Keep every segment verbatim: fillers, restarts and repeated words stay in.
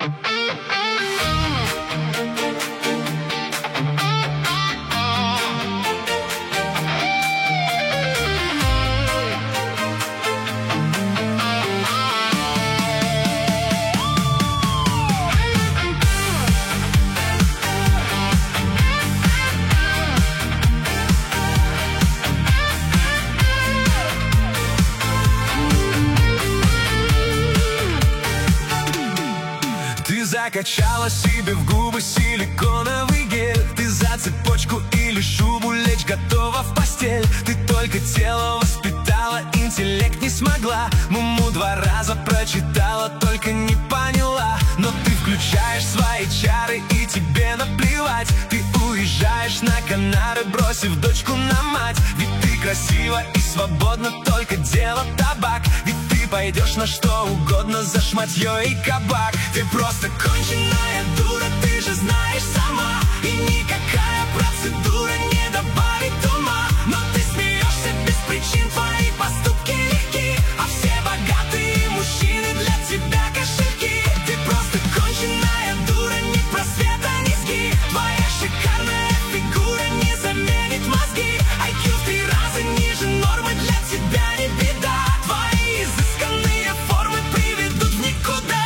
Закачала себе в губы силиконовый гель. Ты за цепочку или шубу лечь готова в постель. Ты только тело воспитала, интеллект не смогла. Муму два раза прочитала, только не поняла. Но ты включаешь свои чары и тебе наплевать. Ты уезжаешь на Канары, бросив дочку на мать. Ведь ты красива и свободна, только дело табак. Ведь ты пойдешь на что угодно за шматье и кабак. Ты просто конченая дура, ты же знаешь сама. И никакая процедура не добавит ума. Но ты смеешься без причин, твои поступки легки. А все богатые мужчины для тебя кошельки. Ты просто конченая дура, ни просвета, ни сги. Твоя шикарная фигура не заменит мозги. ай кью в три раза ниже нормы, для тебя не беда. Твои изысканные формы приведут в никуда.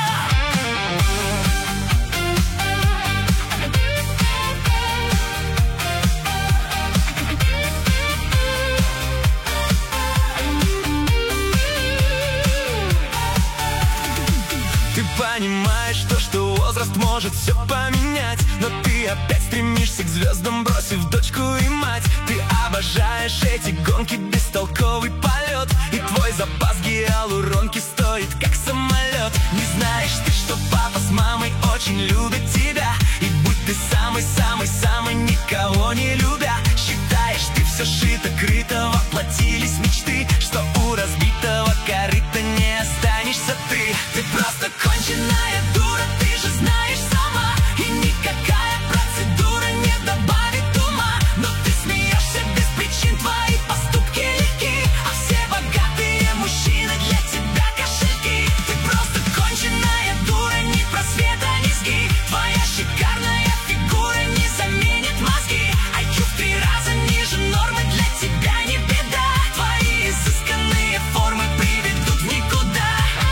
Ты понимаешь, что, что возраст может все поменять. Но ты опять стремишься к звездам, бросив дочку и мать. Ты обожаешь эти гонки, бестолковый полет. И твой запас гиалуронки стоит как самолет. Не знаешь ты, что папа с мамой очень любят тебя. И будь ты самый-самый-самый, никого не любя. Считаешь, ты все шито-крыто, воплотились мечты. Что у разбитого корыта не останешься ты. Ты просто конченая дура, ты же знаешь сама. И никакая процедура не добавит ума. Но ты смеешься без причин, твои поступки легки. А все богатые мужчины для тебя кошельки. Ты просто конченая дура, ни просвета, ни сги. Твоя шикарная фигура не заменит мозги. ай кью в три раза ниже нормы, для тебя не беда. Твои изысканные формы приведут в никуда.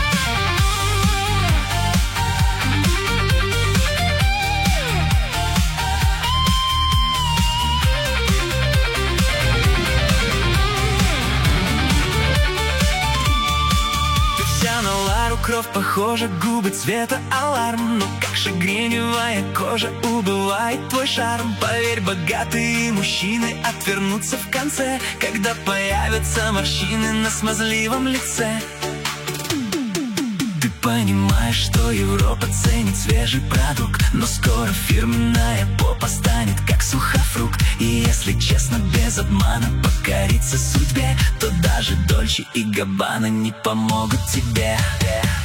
Ты вся на Лару Крофт похожа, губы цвета аларм. Но как шагреневая кожа убывает твой шарм. Поверь, богатые мужчины отвернутся в конце, когда появятся морщины на смазливом лице. Ты понимаешь, что Европа ценит свежий продукт. Но скоро фирменная попа станет как сухофрукт. И если честно, без обмана покориться судьбе, то даже Дольче и Габбана не помогут тебе.